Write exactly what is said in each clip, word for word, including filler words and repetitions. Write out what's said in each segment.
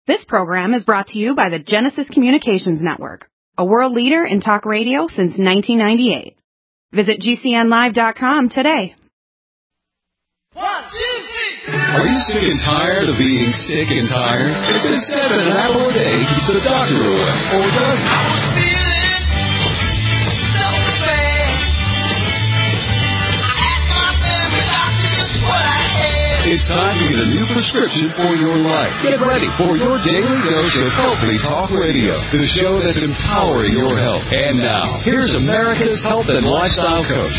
This program is brought to you by the Genesis Communications Network, a world leader in talk radio since nineteen ninety-eight. Visit G C N live dot com today. One, two, three. Are you sick and tired of being sick and tired? If it's seven an apple a day keeps the doctor away, or does it? I was feeling so bad. I asked my family doctor just what I had. It's time to get a new prescription for your life. Get ready for your daily dose of Healthy Talk Radio, the show that's empowering your health. And now, here's America's health and lifestyle coach.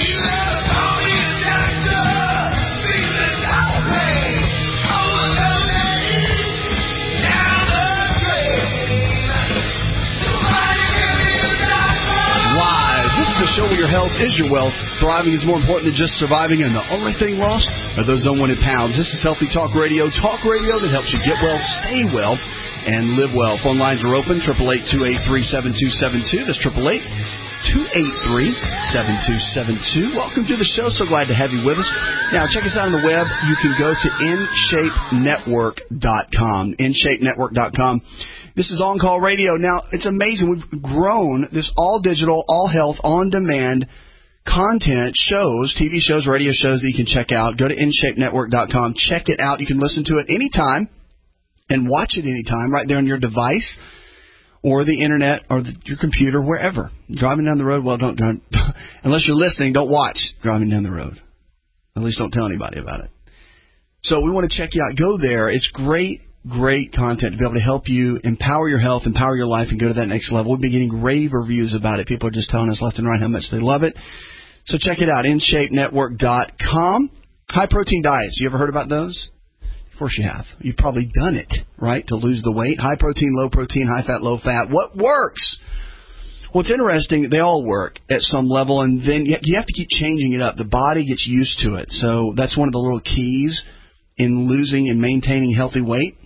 The show where your health is your wealth. Thriving is more important than just surviving, and the only thing lost are those unwanted pounds. This is Healthy Talk Radio, talk radio that helps you get well, stay well, and live well. Phone lines are open, eight eight eight, two eight three, seven two seven two. That's eight eight eight, two eight three, seven two seven two. Welcome to the show. So glad to have you with us. Now, check us out on the web. You can go to in shape network dot com, in shape network dot com. This is On Call Radio. Now, it's amazing. We've grown this all-digital, all-health, on-demand content shows, T V shows, radio shows that you can check out. Go to in shape network dot com. Check it out. You can listen to it anytime and watch it anytime right there on your device or the Internet or the, your computer, wherever. Driving down the road, well, don't, don't unless you're listening, don't watch driving down the road. At least don't tell anybody about it. So we want to check you out. Go there. It's great. Great content to be able to help you empower your health, empower your life, and go to that next level. We've been getting rave reviews about it. People are just telling us left and right how much they love it. So check it out, in shape network dot com. High-protein diets. You ever heard about those? Of course you have. You've probably done it, right, to lose the weight. High-protein, low-protein, high-fat, low-fat. What works? Well, it's interesting. They all work at some level, and then you have to keep changing it up. The body gets used to it. So that's one of the little keys in losing and maintaining healthy weight,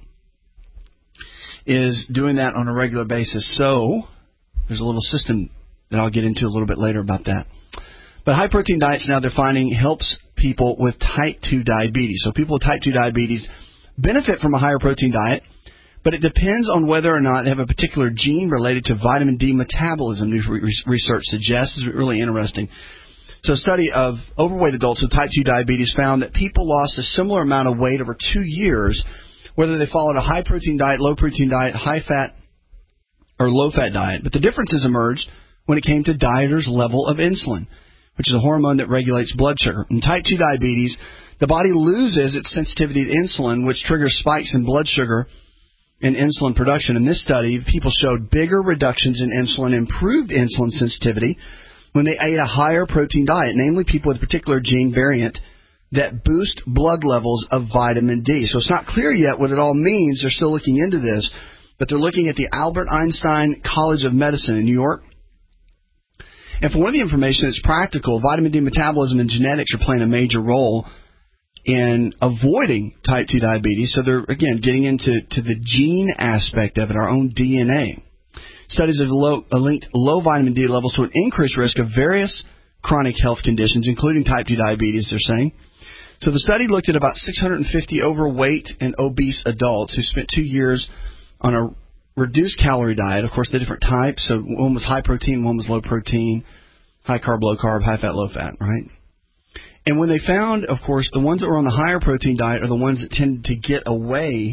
is doing that on a regular basis. So there's a little system that I'll get into a little bit later about that. But high-protein diets now they're finding helps people with type two diabetes. So people with type two diabetes benefit from a higher protein diet, but it depends on whether or not they have a particular gene related to vitamin D metabolism, new research suggests. Is really interesting. So a study of overweight adults with type two diabetes found that people lost a similar amount of weight over two years whether they followed a high-protein diet, low-protein diet, high-fat, or low-fat diet. But the differences emerged when it came to dieters' level of insulin, which is a hormone that regulates blood sugar. In type two diabetes, the body loses its sensitivity to insulin, which triggers spikes in blood sugar and insulin production. In this study, people showed bigger reductions in insulin, improved insulin sensitivity when they ate a higher protein diet, namely people with a particular gene variant that boost blood levels of vitamin D. So it's not clear yet what it all means. They're still looking into this, but they're looking at the Albert Einstein College of Medicine in New York. And for one of the information that's practical, vitamin D metabolism and genetics are playing a major role in avoiding type two diabetes. So they're, again, getting into to the gene aspect of it, our own D N A. Studies have low, linked low vitamin D levels to an increased risk of various chronic health conditions, including type two diabetes, they're saying. So the study looked at about six hundred fifty overweight and obese adults who spent two years on a reduced calorie diet. Of course, the different types. So one was high protein, one was low protein, high carb, low carb, high fat, low fat, right? And when they found, of course, the ones that were on the higher protein diet are the ones that tend to get away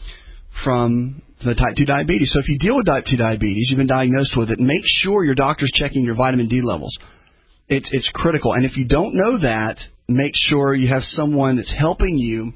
from the type two diabetes. So if you deal with type two diabetes, you've been diagnosed with it, make sure your doctor's checking your vitamin D levels. It's it's critical. And if you don't know that, make sure you have someone that's helping you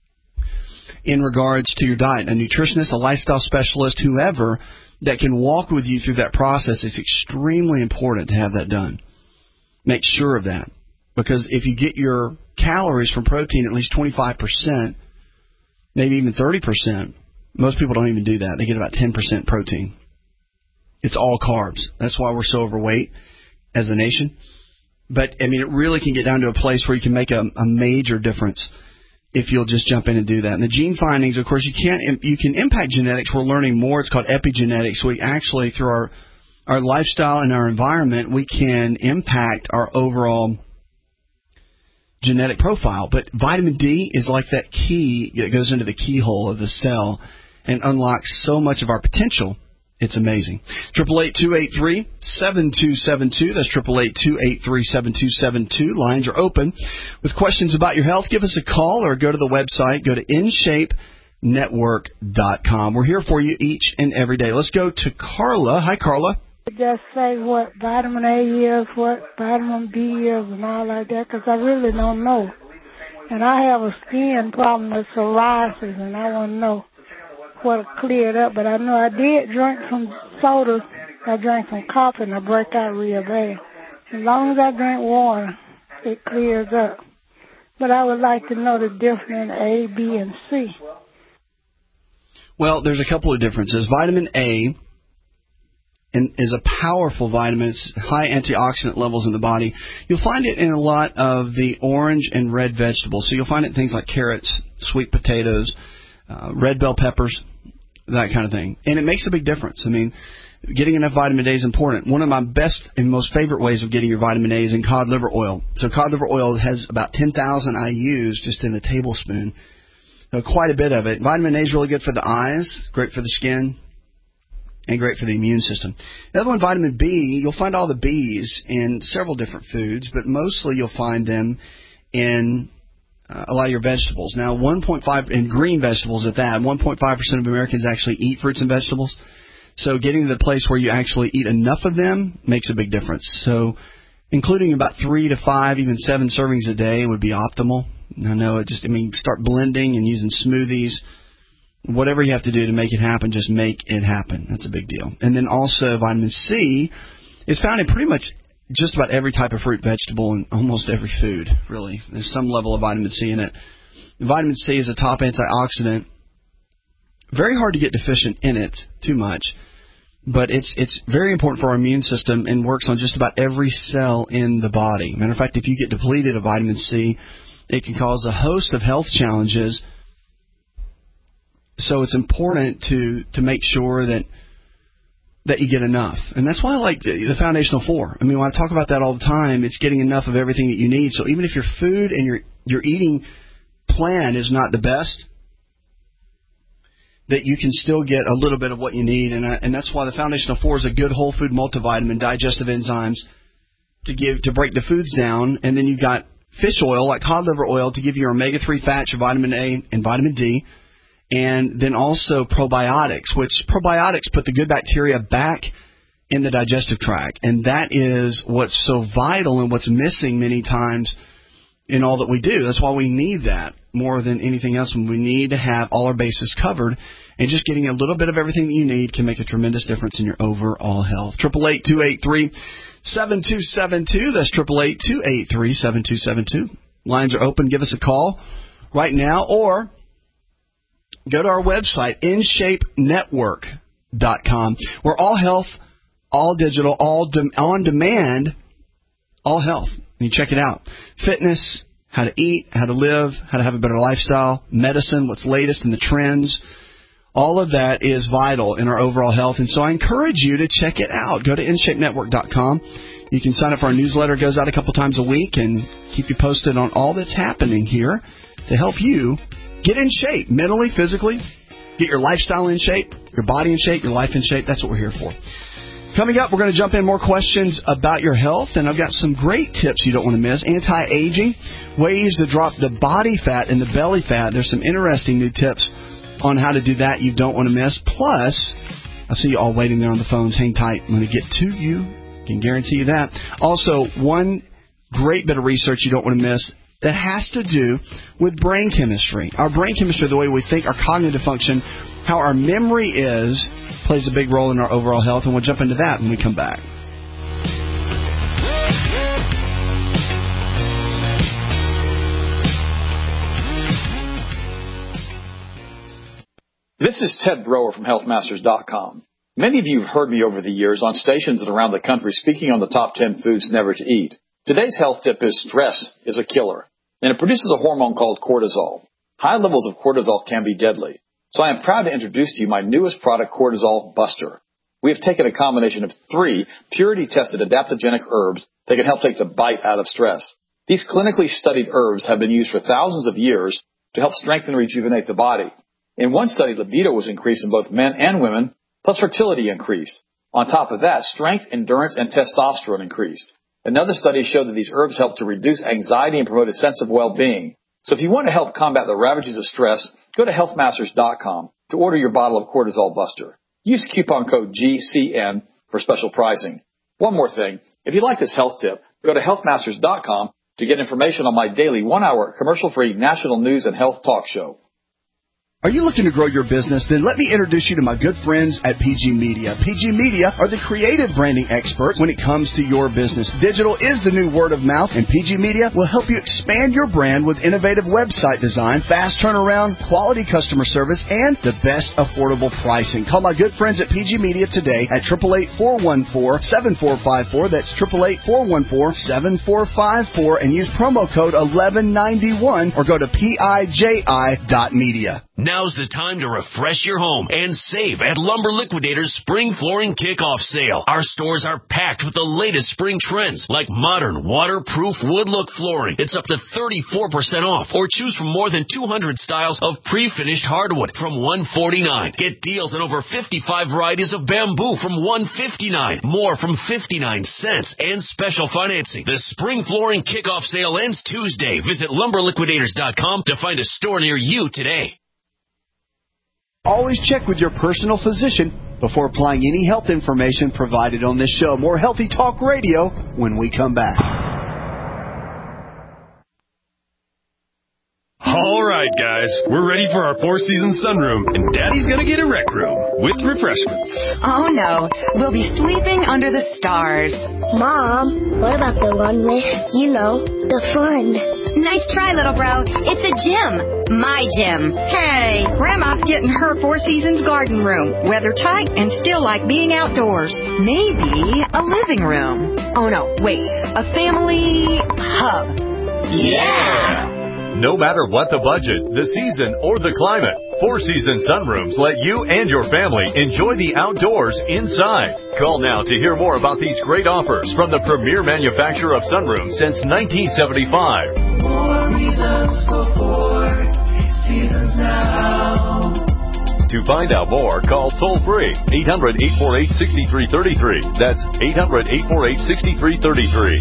in regards to your diet, a nutritionist, a lifestyle specialist, whoever, that can walk with you through that process. It's extremely important to have that done. Make sure of that. Because if you get your calories from protein at least twenty-five percent, maybe even thirty percent, most people don't even do that. They get about ten percent protein. It's all carbs. That's why we're so overweight as a nation. But, I mean, it really can get down to a place where you can make a, a major difference if you'll just jump in and do that. And the gene findings, of course, you can't you can impact genetics. We're learning more. It's called epigenetics. We actually, through our, our lifestyle and our environment, we can impact our overall genetic profile. But vitamin D is like that key that goes into the keyhole of the cell and unlocks so much of our potential. It's amazing. Triple eight two eight three seven two seven two. That's triple eight two eight three seven two seven two. Lines are open. With questions about your health, give us a call or go to the website. Go to in shape network dot com. We're here for you each and every day. Let's go to Carla. Hi, Carla. Just say what vitamin A is, what vitamin B is, and all like that, because I really don't know. And I have a skin problem with psoriasis, and I want to know what cleared up. But I know I did drink some soda. I drank some coffee, and I break out real bad. As long as I drink water, it clears up. But I would like to know the difference in A, B, and C. Well, there's a couple of differences. Vitamin A and is a powerful vitamin. It's high antioxidant levels in the body. You'll find it in a lot of the orange and red vegetables. So you'll find it in things like carrots, sweet potatoes, uh, red bell peppers, that kind of thing. And it makes a big difference. I mean, getting enough vitamin A is important. One of my best and most favorite ways of getting your vitamin A is in cod liver oil. So cod liver oil has about ten thousand I U's just in a tablespoon. So quite a bit of it. Vitamin A is really good for the eyes, great for the skin, and great for the immune system. The other one, vitamin B, you'll find all the B's in several different foods, but mostly you'll find them in uh, a lot of your vegetables. Now, one point five, in green vegetables at that, one point five percent of Americans actually eat fruits and vegetables. So getting to the place where you actually eat enough of them makes a big difference. So including about three to five, even seven servings a day would be optimal. I know it just, I mean, start blending and using smoothies. Whatever you have to do to make it happen, just make it happen. That's a big deal. And then also vitamin C is found in pretty much just about every type of fruit, vegetable, and almost every food, really. There's some level of vitamin C in it. Vitamin C is a top antioxidant. Very hard to get deficient in it too much, but it's it's very important for our immune system and works on just about every cell in the body. Matter of fact, if you get depleted of vitamin C, it can cause a host of health challenges. So it's important to, to make sure that that you get enough. And that's why I like the, the Foundational Four. I mean, when I talk about that all the time, it's getting enough of everything that you need. So even if your food and your, your eating plan is not the best, that you can still get a little bit of what you need. And, I, and that's why the Foundational Four is a good whole food multivitamin, digestive enzymes to give to break the foods down. And then you've got fish oil, like cod liver oil, to give you your omega three fats, your vitamin A and vitamin D. And then also probiotics, which probiotics put the good bacteria back in the digestive tract. And that is what's so vital and what's missing many times in all that we do. That's why we need that more than anything else. We need to have all our bases covered. And just getting a little bit of everything that you need can make a tremendous difference in your overall health. eight eight eight, two eight three, seven two seven two. That's eight eight eight, two eight three, seven two seven two. Lines are open. Give us a call right now, or go to our website, in shape network dot com. We're all health, all digital, all de- on demand, all health. You check it out. Fitness, how to eat, how to live, how to have a better lifestyle, medicine, what's latest in the trends. All of that is vital in our overall health. And so I encourage you to check it out. Go to in shape network dot com. You can sign up for our newsletter. It goes out a couple times a week and keep you posted on all that's happening here to help you get in shape, mentally, physically. Get your lifestyle in shape, your body in shape, your life in shape. That's what we're here for. Coming up, we're going to jump in more questions about your health, and I've got some great tips you don't want to miss. Anti-aging, ways to drop the body fat and the belly fat. There's some interesting new tips on how to do that you don't want to miss. Plus, I see you all waiting there on the phones. Hang tight. I'm going to get to you. I can guarantee you that. Also, one great bit of research you don't want to miss that has to do with brain chemistry. Our brain chemistry, the way we think, our cognitive function, how our memory is, plays a big role in our overall health, and we'll jump into that when we come back. This is Ted Broer from health masters dot com. Many of you have heard me over the years on stations and around the country speaking on the top ten foods never to eat. Today's health tip is stress is a killer, and it produces a hormone called cortisol. High levels of cortisol can be deadly. So I am proud to introduce to you my newest product, Cortisol Buster. We have taken a combination of three purity-tested adaptogenic herbs that can help take the bite out of stress. These clinically studied herbs have been used for thousands of years to help strengthen and rejuvenate the body. In one study, libido was increased in both men and women, plus fertility increased. On top of that, strength, endurance, and testosterone increased. Another study showed that these herbs help to reduce anxiety and promote a sense of well-being. So if you want to help combat the ravages of stress, go to health masters dot com to order your bottle of Cortisol Buster. Use coupon code G C N for special pricing. One more thing. If you like this health tip, go to health masters dot com to get information on my daily one-hour commercial-free national news and health talk show. Are you looking to grow your business? Then let me introduce you to my good friends at P G Media. P G Media are the creative branding experts when it comes to your business. Digital is the new word of mouth, and P G Media will help you expand your brand with innovative website design, fast turnaround, quality customer service, and the best affordable pricing. Call my good friends at P G Media today at eight eight eight, four one four, seven four five four. That's eight eight eight, four one four, seven four five four, and use promo code eleven ninety-one or go to P I J I dot media. Now's the time to refresh your home and save at Lumber Liquidators Spring Flooring Kickoff Sale. Our stores are packed with the latest spring trends, like modern, waterproof wood look flooring. It's up to thirty-four percent off, or choose from more than two hundred styles of pre-finished hardwood from one forty-nine. Get deals on over fifty-five varieties of bamboo from one fifty-nine, more from fifty-nine cents, and special financing. The Spring Flooring Kickoff Sale ends Tuesday. Visit lumber liquidators dot com to find a store near you today. Always check with your personal physician before applying any health information provided on this show. More Healthy Talk Radio when we come back. All right, guys, we're ready for our Four Seasons sunroom, and Daddy's gonna get a rec room with refreshments. Oh, no. We'll be sleeping under the stars. Mom, what about the one with, you know, the fun? Nice try, little bro. It's a gym. My gym. Hey, Grandma's getting her Four Seasons garden room. Weather tight and still like being outdoors. Maybe a living room. Oh, no, wait. A family hub. Yeah! No matter what the budget, the season, or the climate, Four Seasons Sunrooms let you and your family enjoy the outdoors inside. Call now to hear more about these great offers from the premier manufacturer of sunrooms since nineteen seventy-five. More reasons for Four Seasons now. To find out more, call toll-free eight hundred, eight four eight, six three three three. That's eight hundred, eight four eight, six three three three.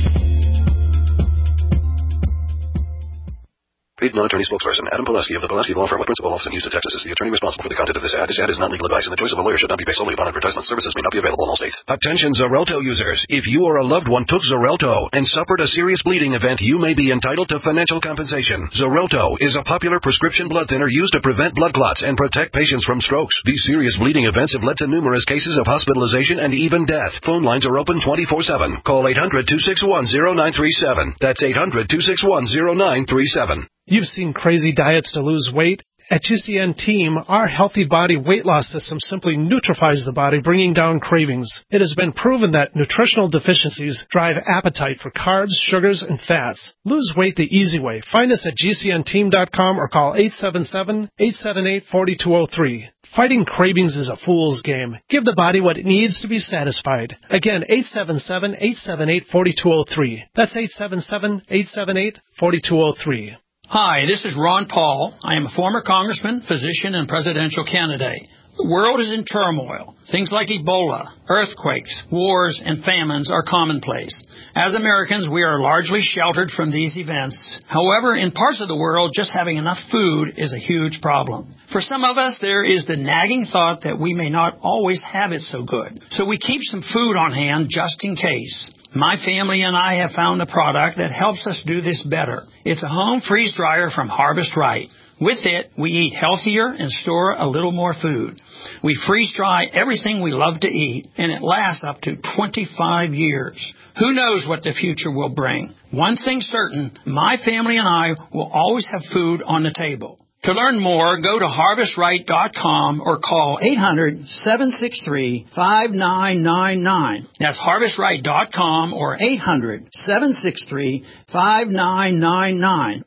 Paid non-attorney spokesperson Adam Pulaski of the Pulaski Law Firm with principal office in Houston, Texas is the attorney responsible for the content of this ad. This ad is not legal advice, and the choice of a lawyer should not be based solely upon advertisement. Services may not be available in all states. Attention Xarelto users. If you or a loved one took Xarelto and suffered a serious bleeding event, you may be entitled to financial compensation. Xarelto is a popular prescription blood thinner used to prevent blood clots and protect patients from strokes. These serious bleeding events have led to numerous cases of hospitalization and even death. Phone lines are open twenty-four seven. Call eight hundred, two six one, zero nine three seven. That's eight hundred, two six one, zero nine three seven. You've seen crazy diets to lose weight. At G C N Team, our Healthy Body weight loss system simply neutralizes the body, bringing down cravings. It has been proven that nutritional deficiencies drive appetite for carbs, sugars, and fats. Lose weight the easy way. Find us at G C N team dot com or call eight seven seven, eight seven eight, four two zero three. Fighting cravings is a fool's game. Give the body what it needs to be satisfied. Again, eight seven seven, eight seven eight, four two zero three. That's eight seven seven, eight seven eight, four two zero three. Hi, this is Ron Paul. I am a former congressman, physician, and presidential candidate. The world is in turmoil. Things like Ebola, earthquakes, wars, and famines are commonplace. As Americans, we are largely sheltered from these events. However, in parts of the world, just having enough food is a huge problem. For some of us, there is the nagging thought that we may not always have it so good. So we keep some food on hand just in case. My family and I have found a product that helps us do this better. It's a home freeze dryer from Harvest Right. With it, we eat healthier and store a little more food. We freeze dry everything we love to eat, and it lasts up to twenty-five years. Who knows what the future will bring? One thing's certain, my family and I will always have food on the table. To learn more, go to harvest right dot com or call eight hundred, seven six three, five nine nine nine. That's harvest right dot com or eight hundred, seven six three, five nine nine nine.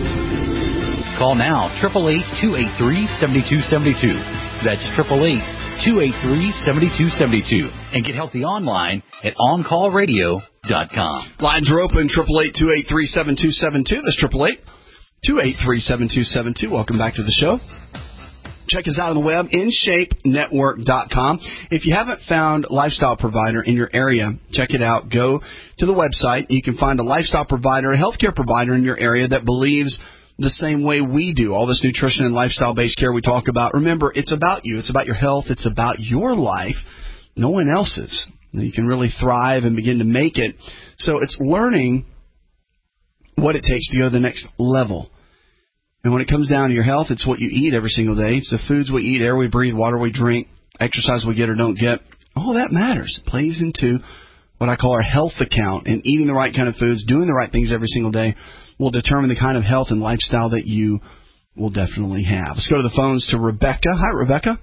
Call now, eight eight eight, two eight three, seven two seven two. That's eight eight eight, two eight three, seven two seven two and get healthy online at on call radio dot com. Lines are open, eight eight eight, two eight three, seven two seven two. That's eight eight eight, two eight three, seven two seven two. Welcome back to the show. Check us out on the web, in shape network dot com. If you haven't found Lifestyle Provider in your area, check it out. Go to the website. You can find a lifestyle provider, a healthcare provider in your area that believes the same way we do. All this nutrition and lifestyle-based care we talk about. Remember, it's about you. It's about your health. It's about your life, no one else's. You can really thrive and begin to make it. So it's learning what it takes to go to the next level. And when it comes down to your health, it's what you eat every single day. It's the foods we eat, air we breathe, water we drink, exercise we get or don't get. All that matters. It plays into what I call our health account. And eating the right kind of foods, doing the right things every single day will determine the kind of health and lifestyle that you will definitely have. Let's go to the phones to Rebecca. Hi, Rebecca.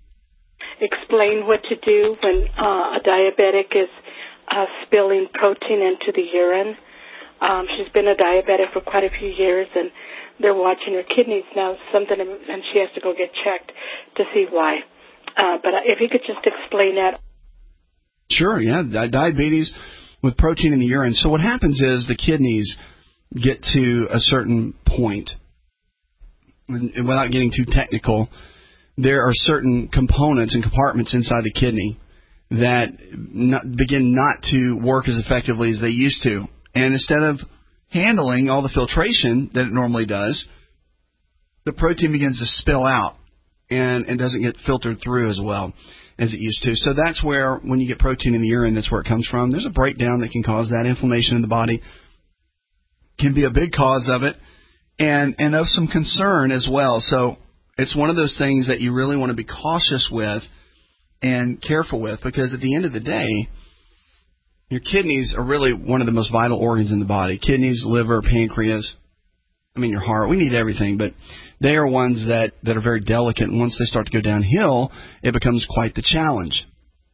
Explain what to do when uh, a diabetic is uh, spilling protein into the urine. Um, she's been a diabetic for quite a few years, and they're watching her kidneys now, something, and she has to go get checked to see why. Uh, but if you could just explain that. Sure, yeah, Di- diabetes with protein in the urine. So what happens is the kidneys get to a certain point, and, and without getting too technical, there are certain components and compartments inside the kidney that not, begin not to work as effectively as they used to. And instead of handling all the filtration that it normally does, the protein begins to spill out and, and doesn't get filtered through as well as it used to. So that's where, when you get protein in the urine, that's where it comes from. There's a breakdown that can cause that. Inflammation in the body can be a big cause of it, and, and of some concern as well. So it's one of those things that you really want to be cautious with and careful with, because at the end of the day, your kidneys are really one of the most vital organs in the body. Kidneys, liver, pancreas, I mean your heart. We need everything, but they are ones that, that are very delicate. And once they start to go downhill, it becomes quite the challenge.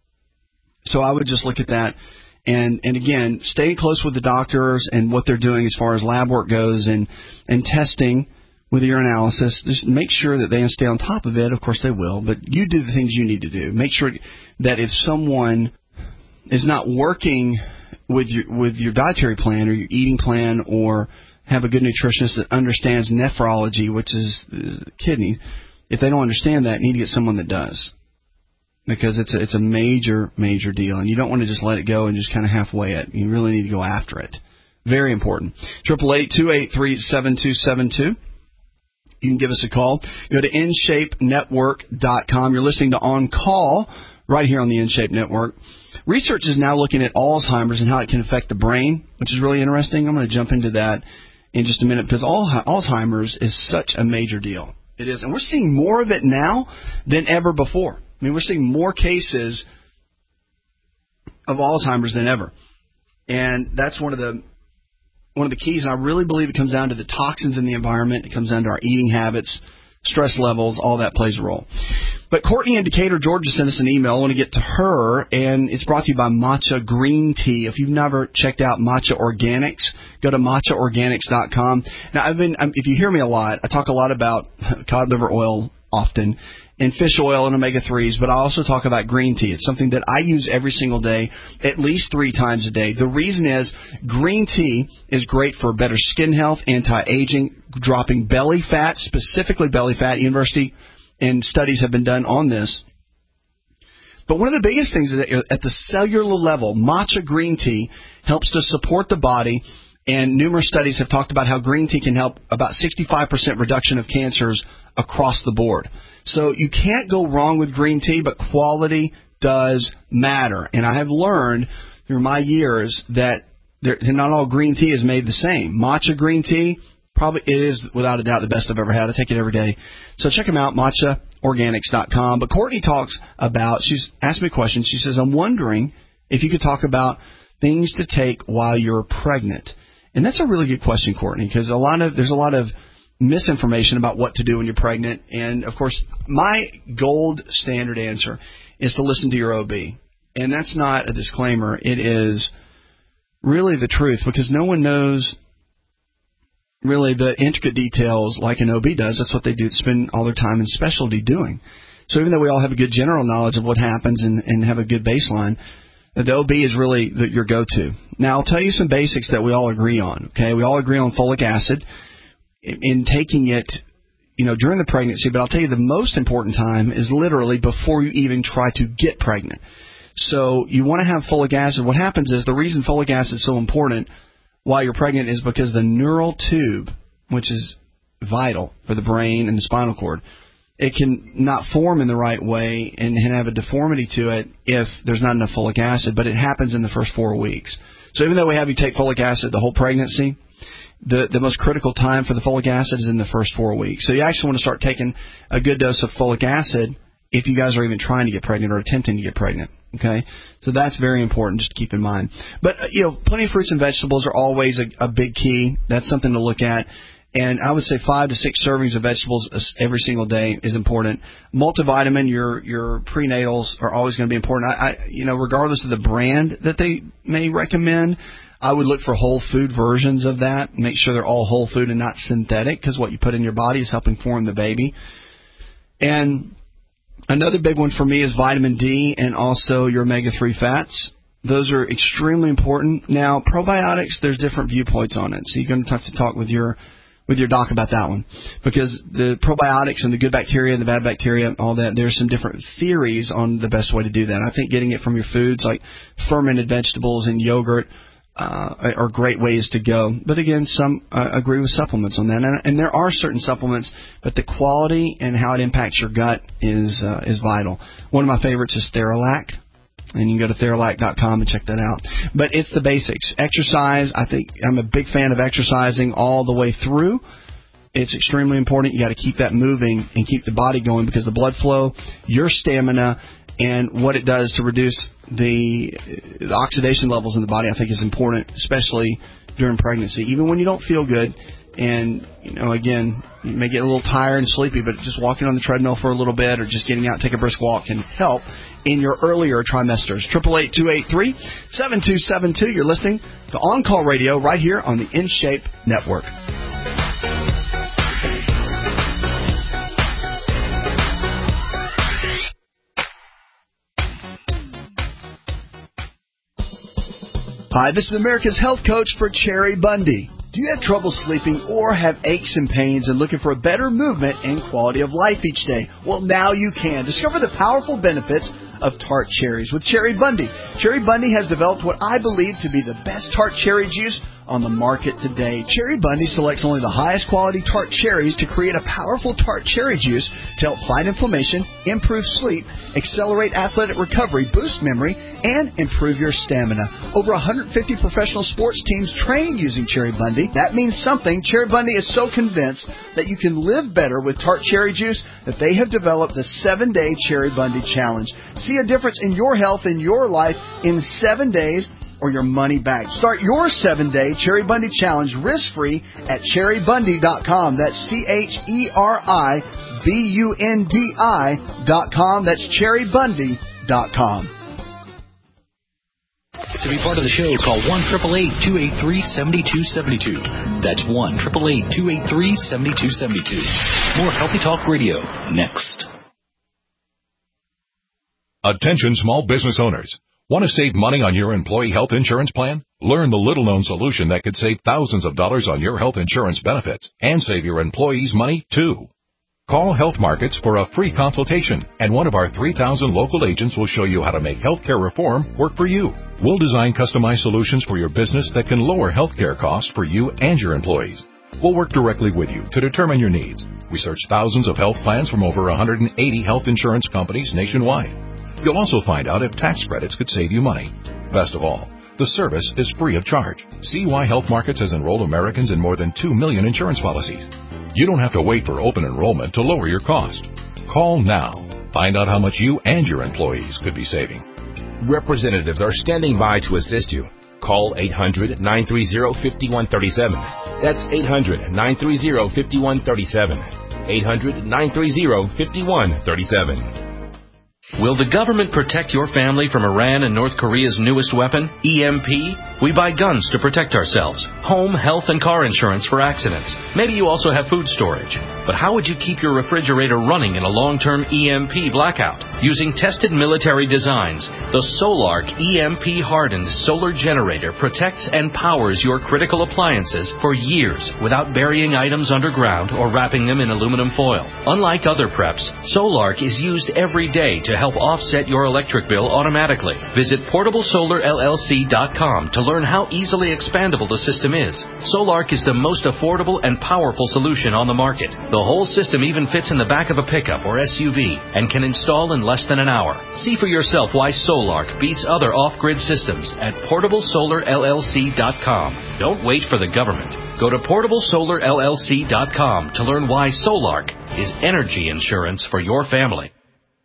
So I would just look at that. And, and again, stay close with the doctors and what they're doing as far as lab work goes and, and testing with urinalysis. Just make sure that they stay on top of it. Of course they will, but you do the things you need to do. Make sure that if someone is not working with your with your dietary plan or your eating plan, or have a good nutritionist that understands nephrology, which is the kidney, if they don't understand that, you need to get someone that does, because it's a, it's a major, major deal, and you don't want to just let it go and just kind of halfway it. You really need to go after it. Very important. eight eight eight, two eight three, seven two seven two. You can give us a call. Go to in shape network dot com. You're listening to On Call right here on the InShape Network. Research is now looking at Alzheimer's and how it can affect the brain, which is really interesting. I'm going to jump into that in just a minute, because Alzheimer's is such a major deal. It is. And we're seeing more of it now than ever before. I mean, we're seeing more cases of Alzheimer's than ever. And that's one of the one of the keys. And I really believe it comes down to the toxins in the environment. It comes down to our eating habits, stress levels, all that plays a role. But Courtney in Decatur, Georgia, sent us an email. I want to get to her, and it's brought to you by Matcha Green Tea. If you've never checked out Matcha Organics, go to matcha organics dot com. Now, I've been, if you hear me a lot, I talk a lot about cod liver oil often, and fish oil and omega threes, but I also talk about green tea. It's something that I use every single day, at least three times a day. The reason is green tea is great for better skin health, anti-aging, dropping belly fat, specifically belly fat. University and studies have been done on this. But one of the biggest things is that at the cellular level, matcha green tea helps to support the body, and numerous studies have talked about how green tea can help about sixty-five percent reduction of cancers across the board. So you can't go wrong with green tea, but quality does matter. And I have learned through my years that there, not all green tea is made the same. Matcha green tea, probably it is without a doubt the best I've ever had. I take it every day. So check them out, matcha organics dot com. But Courtney talks about, she's asked me a question. She says, I'm wondering if you could talk about things to take while you're pregnant. And that's a really good question, Courtney, because a lot of there's a lot of misinformation about what to do when you're pregnant. And, of course, my gold standard answer is to listen to your O B. And that's not a disclaimer. It is really the truth, because no one knows really the intricate details like an O B does. That's what they do, spend all their time in specialty doing. So even though we all have a good general knowledge of what happens and, and have a good baseline, the O B is really the, your go-to. Now, I'll tell you some basics that we all agree on, okay? We all agree on folic acid in, in taking it, you know, during the pregnancy, but I'll tell you the most important time is literally before you even try to get pregnant. So you want to have folic acid. What happens is the reason folic acid is so important while you're pregnant is because the neural tube, which is vital for the brain and the spinal cord, it can not form in the right way and have a deformity to it if there's not enough folic acid, but it happens in the first four weeks. So even though we have you take folic acid the whole pregnancy, the, the most critical time for the folic acid is in the first four weeks. So you actually want to start taking a good dose of folic acid if you guys are even trying to get pregnant or attempting to get pregnant. Okay, so that's very important just to keep in mind. But, uh, you know, plenty of fruits and vegetables are always a, a big key. That's something to look at. And I would say five to six servings of vegetables every single day is important. Multivitamin, your your prenatals are always going to be important. I, I, you know, regardless of the brand that they may recommend, I would look for whole food versions of that. Make sure they're all whole food and not synthetic, because what you put in your body is helping form the baby. And another big one for me is vitamin D and also your omega three fats. Those are extremely important. Now, probiotics, there's different viewpoints on it, so you're going to have to talk with your with your doc about that one, because the probiotics and the good bacteria and the bad bacteria, all that, there's some different theories on the best way to do that. I think getting it from your foods like fermented vegetables and yogurt uh, are great ways to go. But again, some uh, agree with supplements on that, and, and there are certain supplements, but the quality and how it impacts your gut is uh, is vital. One of my favorites is Theralac. And you can go to Theralac dot com and check that out. But it's the basics. Exercise, I think I'm a big fan of exercising all the way through. It's extremely important. You got to keep that moving and keep the body going, because the blood flow, your stamina, and what it does to reduce the, the oxidation levels in the body, I think is important, especially during pregnancy. Even when you don't feel good, and, you know, again, you may get a little tired and sleepy, but just walking on the treadmill for a little bit or just getting out and take a brisk walk can help in your earlier trimesters. eight eight eight, two eight three, seven two seven two. You're listening to On Call Radio right here on the In Shape Network. Hi, this is America's health coach for Cherry Bundy. Do you have trouble sleeping or have aches and pains and looking for a better movement and quality of life each day? Well, now you can. Discover the powerful benefits of tart cherries with Cherry Bundy. Cherry Bundy has developed what I believe to be the best tart cherry juice on the market today. Cherry Bundy selects only the highest quality tart cherries to create a powerful tart cherry juice to help fight inflammation, improve sleep, accelerate athletic recovery, boost memory, and improve your stamina. Over one hundred fifty professional sports teams train using Cherry Bundy. That means something. Cherry Bundy is so convinced that you can live better with tart cherry juice that they have developed the seven-day Cherry Bundy Challenge. See a difference in your health and your life in seven days or your money back. Start your seven-day Cherry Bundy Challenge risk-free at cherry bundy dot com. That's C H E R I B U N D I dot com. That's cherry bundy dot com. To be part of the show, call one eight eight eight, two eight three, seven two seven two. That's one eight eight eight, two eight three, seven two seven two. More Healthy Talk Radio next. Attention small business owners. Want to save money on your employee health insurance plan? Learn the little-known solution that could save thousands of dollars on your health insurance benefits and save your employees money, too. Call Health Markets for a free consultation, and one of our three thousand local agents will show you how to make healthcare reform work for you. We'll design customized solutions for your business that can lower healthcare costs for you and your employees. We'll work directly with you to determine your needs. We search thousands of health plans from over one hundred eighty health insurance companies nationwide. You'll also find out if tax credits could save you money. Best of all, the service is free of charge. See why Health Markets has enrolled Americans in more than two million insurance policies. You don't have to wait for open enrollment to lower your cost. Call now. Find out how much you and your employees could be saving. Representatives are standing by to assist you. Call eight hundred, nine three zero, five one three seven. That's eight hundred, nine three zero, five one three seven. eight hundred, nine three zero, five one three seven. Will the government protect your family from Iran and North Korea's newest weapon, E M P? We buy guns to protect ourselves, home, health, and car insurance for accidents. Maybe you also have food storage. But how would you keep your refrigerator running in a long-term E M P blackout? Using tested military designs, the Solark E M P-hardened solar generator protects and powers your critical appliances for years without burying items underground or wrapping them in aluminum foil. Unlike other preps, Solark is used every day to help offset your electric bill automatically. Visit portable solar L L C dot com to learn how easily expandable the system is. Solark is the most affordable and powerful solution on the market. The whole system even fits in the back of a pickup or S U V and can install in less than an hour. See for yourself why Solark beats other off-grid systems at portable solar L L C dot com. Don't wait for the government. Go to portable solar L L C dot com to learn why Solark is energy insurance for your family.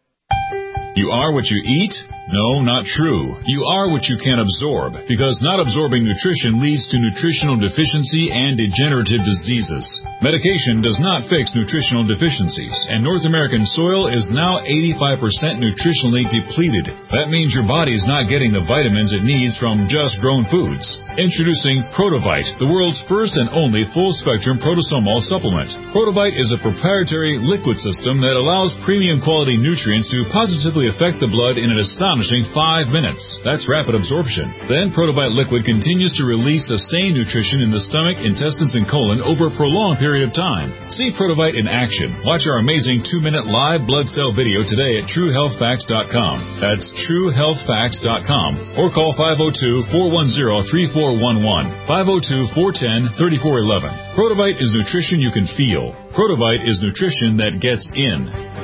You are what you eat? No, not true. You are what you can absorb, because not absorbing nutrition leads to nutritional deficiency and degenerative diseases. Medication does not fix nutritional deficiencies, and North American soil is now eighty-five percent nutritionally depleted. That means your body is not getting the vitamins it needs from just grown foods. Introducing Protovite, the world's first and only full-spectrum protosomal supplement. Protovite is a proprietary liquid system that allows premium quality nutrients to positively affect the blood in an astonishing five minutes. That's rapid absorption. Then Protovite liquid continues to release sustained nutrition in the stomach, intestines, and colon over a prolonged period of time. See Protovite in action. Watch our amazing two-minute live blood cell video today at true health facts dot com. That's true health facts dot com. Or call five oh two, four one zero, three four one one, five oh two, four one zero, three four one one. Protovite is nutrition you can feel. Protovite is nutrition that gets in.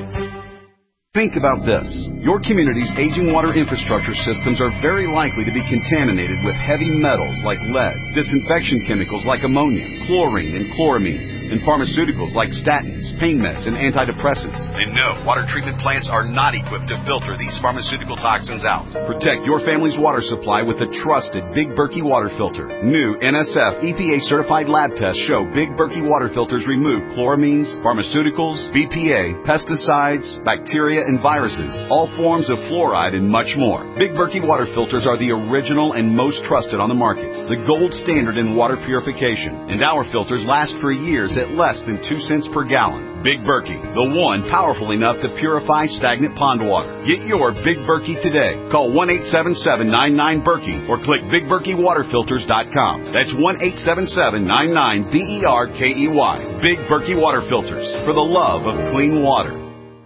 Think about this. Your community's aging water infrastructure systems are very likely to be contaminated with heavy metals like lead, disinfection chemicals like ammonia, chlorine and chloramines, and pharmaceuticals like statins, pain meds, and antidepressants. And no, water treatment plants are not equipped to filter these pharmaceutical toxins out. Protect your family's water supply with the trusted Big Berkey water filter. New N S F E P A-certified lab tests show Big Berkey water filters remove chloramines, pharmaceuticals, B P A, pesticides, bacteria, and viruses, all forms of fluoride, and much more. Big Berkey water filters are the original and most trusted on the market, the gold standard in water purification, and our filters last for years at less than two cents per gallon. Big Berkey, the one powerful enough to purify stagnant pond water. Get your Big Berkey today. Call one eight seven seven, nine nine, Berkey or click big berkey water filters dot com. That's one eight seven seven, nine nine, B E R K E Y. Big Berkey water filters, for the love of clean water.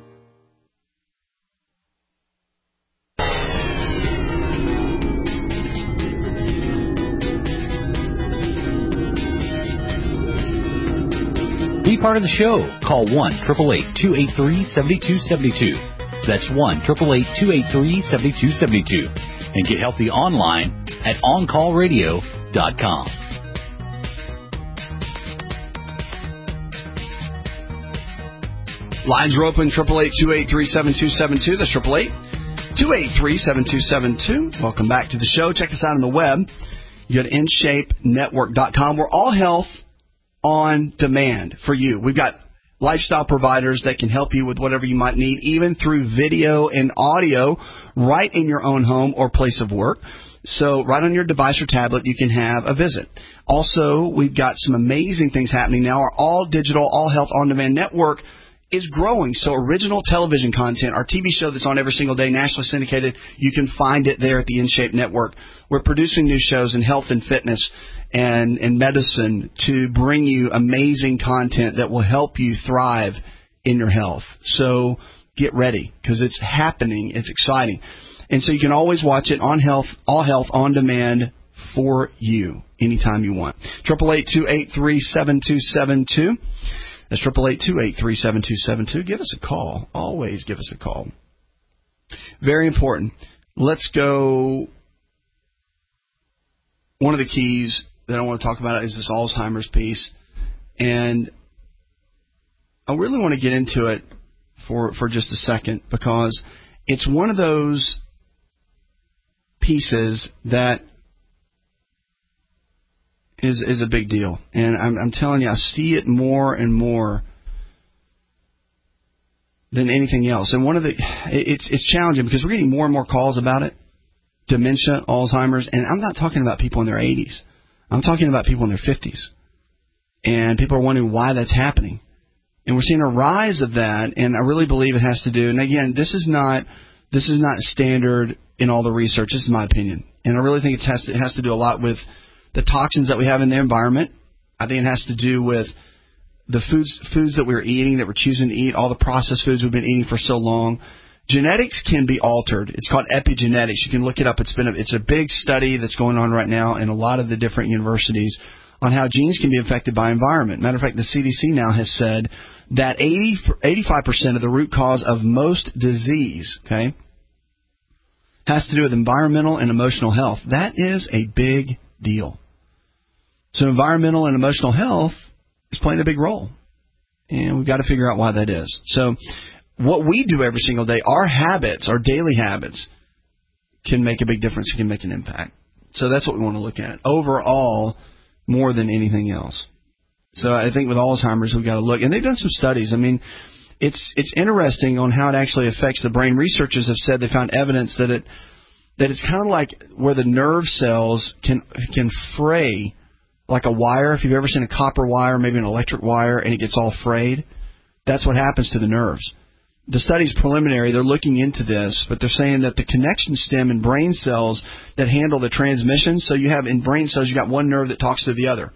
Be part of the show. Call one, eight eight eight, two eight three, seven two seven two. That's one, eight eight eight, two eight three, seven two seven two. And get healthy online at on call radio dot com. Lines are open, eight eight eight, two eight three, seven two seven two. That's eight eight eight, two eight three, seven two seven two. Welcome back to the show. Check us out on the web. You go to in shape network dot com. We're all health on demand for you. We've got lifestyle providers that can help you with whatever you might need, even through video and audio, right in your own home or place of work. So right on your device or tablet, you can have a visit. Also, we've got some amazing things happening now. Our all-digital, all-health on-demand network is growing. So original television content, our T V show that's on every single day, nationally syndicated, you can find it there at the InShape Network. We're producing new shows in health and fitness and, and medicine to bring you amazing content that will help you thrive in your health. So get ready, because it's happening. It's exciting. And so you can always watch it on health, all health on demand for you anytime you want. eight eight eight, two eight three, seven two seven two. That's eight eight eight, two eight three, seven two seven two. Give us a call. Always give us a call. Very important. Let's go. One of the keys that I want to talk about is this Alzheimer's piece. And I really want to get into it for, for just a second, because it's one of those pieces that is is a big deal. And I'm, I'm telling you, I see it more and more than anything else. And one of the, it's it's challenging because we're getting more and more calls about it. dementia, Alzheimer's, and I'm not talking about people in their eighties. I'm talking about people in their fifties. And people are wondering why that's happening. And we're seeing a rise of that, and I really believe it has to do, and again, this is not this is not standard in all the research. This is my opinion. And I really think it has to, it has to do a lot with the toxins that we have in the environment. I think it has to do with the foods foods that we're eating, that we're choosing to eat, all the processed foods we've been eating for so long. Genetics can be altered. It's called epigenetics. You can look it up. It's been a, it's a big study that's going on right now in a lot of the different universities on how genes can be affected by environment. Matter of fact, the C D C now has said that eighty, eighty-five percent of the root cause of most disease, okay, has to do with environmental and emotional health. That is a big deal. So environmental and emotional health is playing a big role. And we've got to figure out why that is. So what we do every single day, our habits, our daily habits, can make a big difference, can make an impact. So that's what we want to look at. Overall, more than anything else. So I think with Alzheimer's, we've got to look. And they've done some studies. I mean, it's it's interesting on how it actually affects the brain. Researchers have said they found evidence that it that it's kind of like where the nerve cells can can fray like a wire. If you've ever seen a copper wire, maybe an electric wire, and it gets all frayed, that's what happens to the nerves. The study's preliminary. They're looking into this, but they're saying that the connection stem in brain cells that handle the transmission, so you have in brain cells, you got one nerve that talks to the other.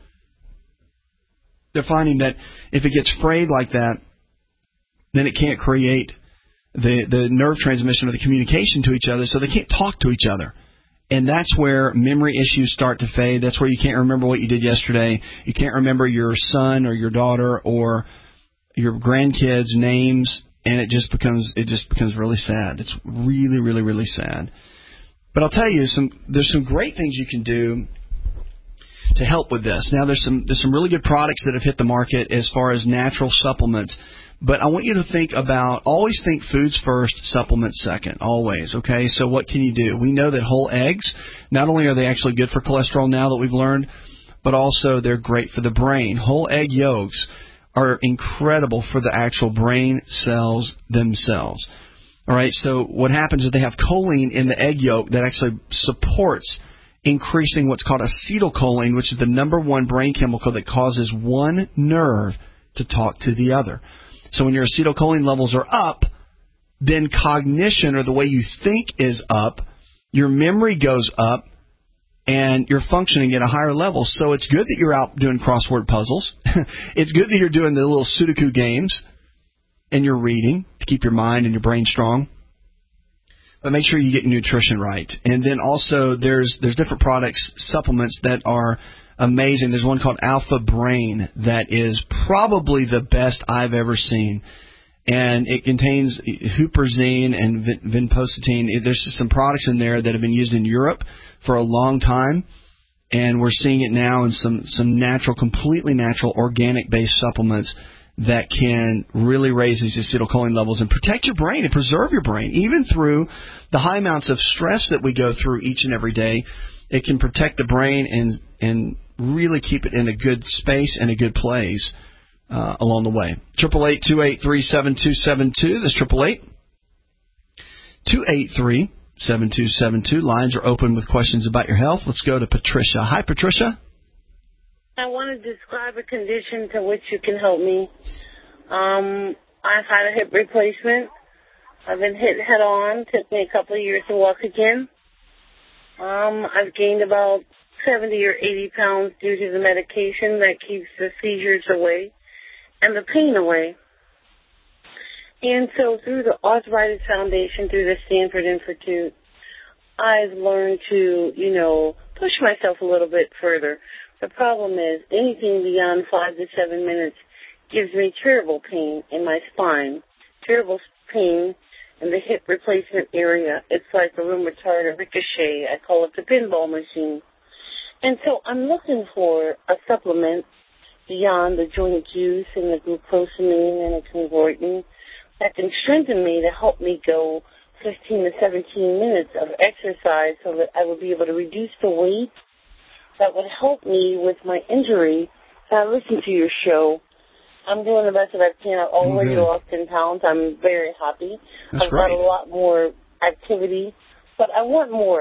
They're finding that if it gets frayed like that, then it can't create the, the nerve transmission or the communication to each other, so they can't talk to each other. And that's where memory issues start to fade. That's where you can't remember what you did yesterday. You can't remember your son or your daughter or your grandkids' names, and it just becomes it just becomes really sad. It's really, really, really sad. But I'll tell you, some there's some great things you can do to help with this. Now, there's some there's some really good products that have hit the market as far as natural supplements. But I want you to think about, always think foods first, supplements second, always, okay? So what can you do? We know that whole eggs, not only are they actually good for cholesterol now that we've learned, but also they're great for the brain. Whole egg yolks are incredible for the actual brain cells themselves. All right, so what happens is they have choline in the egg yolk that actually supports increasing what's called acetylcholine, which is the number one brain chemical that causes one nerve to talk to the other. So when your acetylcholine levels are up, then cognition, or the way you think, is up, your memory goes up, and you're functioning at a higher level. So it's good that you're out doing crossword puzzles. It's good that you're doing the little Sudoku games, and you're reading to keep your mind and your brain strong. But make sure you get your nutrition right. And then also there's there's different products, supplements that are amazing. There's one called Alpha Brain that is probably the best I've ever seen. And it contains huperzine and vinpocetine. There's just some products in there that have been used in Europe for a long time. And we're seeing it now in some, some natural, completely natural, organic-based supplements that can really raise these acetylcholine levels and protect your brain and preserve your brain. Even through the high amounts of stress that we go through each and every day, it can protect the brain and and really keep it in a good space and a good place uh, along the way. Triple eight two eight three seven two seven two. That's triple eight two eight three seven two seven two. Lines are open with questions about your health. Let's go to Patricia. Hi, Patricia. I want to describe a condition to which you can help me. Um, I've had a hip replacement. I've been hit head on. Took me a couple of years to walk again. Um, I've gained about seventy or eighty pounds due to the medication that keeps the seizures away and the pain away. And so through the Arthritis Foundation, through the Stanford Institute, I've learned to, you know, push myself a little bit further. The problem is anything beyond five to seven minutes gives me terrible pain in my spine, terrible pain in the hip replacement area. It's like a rheumatoid ricochet. I call it the pinball machine. And so I'm looking for a supplement beyond the joint juice and the glucosamine and the chondroitin that can strengthen me to help me go fifteen to seventeen minutes of exercise so that I will be able to reduce the weight that would help me with my injury. So I listen to your show. I'm doing the best that I can. I've already mm-hmm. lost ten pounds. I'm very happy. That's I've great. got a lot more activity, but I want more.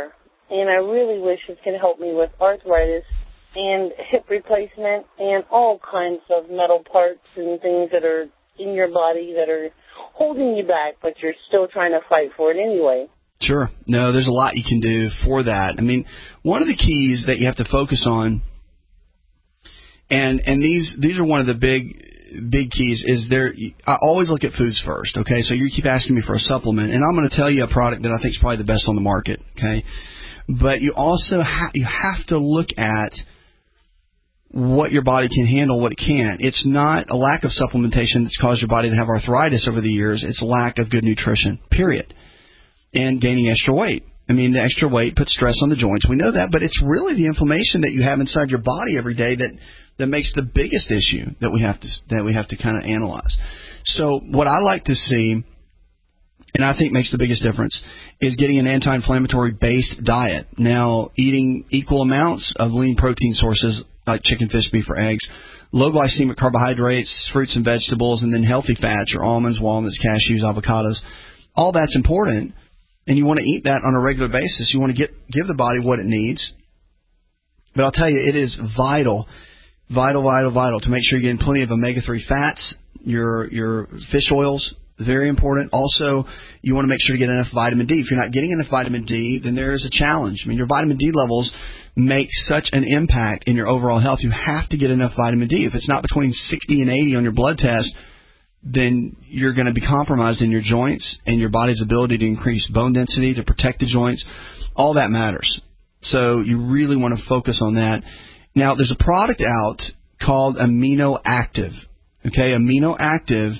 and I really wish it could help me with arthritis and hip replacement and all kinds of metal parts and things that are in your body that are holding you back, but you're still trying to fight for it anyway. Sure. No, there's a lot you can do for that. I mean, one of the keys that you have to focus on, and and these these are one of the big big keys, is there. I always look at foods first. Okay, so you keep asking me for a supplement, and I'm going to tell you a product that I think is probably the best on the market. Okay, but you also ha- you have to look at what your body can handle, what it can't. It's not a lack of supplementation that's caused your body to have arthritis over the years. It's a lack of good nutrition, period. And gaining extra weight. I mean, the extra weight puts stress on the joints. We know that, but it's really the inflammation that you have inside your body every day that, that makes the biggest issue that we have to that we have to kind of analyze. So what I like to see, and I think makes the biggest difference, is getting an anti-inflammatory based diet. Now, eating equal amounts of lean protein sources like chicken, fish, beef, or eggs, low glycemic carbohydrates, fruits and vegetables, and then healthy fats, your almonds, walnuts, cashews, avocados. All that's important. And you want to eat that on a regular basis. You want to get give the body what it needs. But I'll tell you, it is vital, vital, vital, vital to make sure you're getting plenty of omega three fats, your your fish oils, very important. Also, you want to make sure you get enough vitamin D. If you're not getting enough vitamin D, then there is a challenge. I mean, your vitamin D levels make such an impact in your overall health. You have to get enough vitamin D. If it's not between sixty and eighty on your blood test, then you're going to be compromised in your joints and your body's ability to increase bone density, to protect the joints. All that matters. So you really want to focus on that. Now, there's a product out called Amino Active. Okay, Amino Active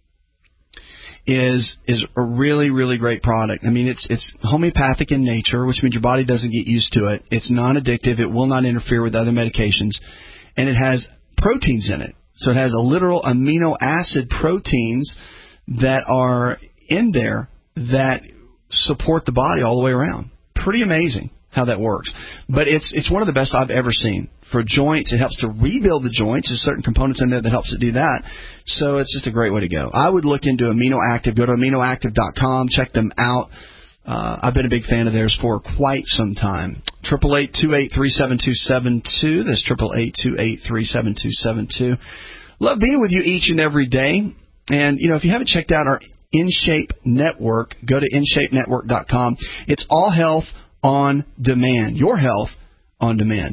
is is a really, really great product. I mean, it's it's homeopathic in nature, which means your body doesn't get used to it. It's non-addictive. It will not interfere with other medications. And it has proteins in it. So it has a literal amino acid proteins that are in there that support the body all the way around. Pretty amazing how that works. But it's it's one of the best I've ever seen. For joints, it helps to rebuild the joints. There's certain components in there that helps to do that. So it's just a great way to go. I would look into Amino Active. Go to amino active dot com. Check them out. Uh, I've been a big fan of theirs for quite some time. eight eight eight, two eight three, seven two seven two. That's eight eight eight, two eight three, seven two seven two. Love being with you each and every day. And, you know, if you haven't checked out our InShape Network, go to in shape network dot com. It's all health on demand. Your health on demand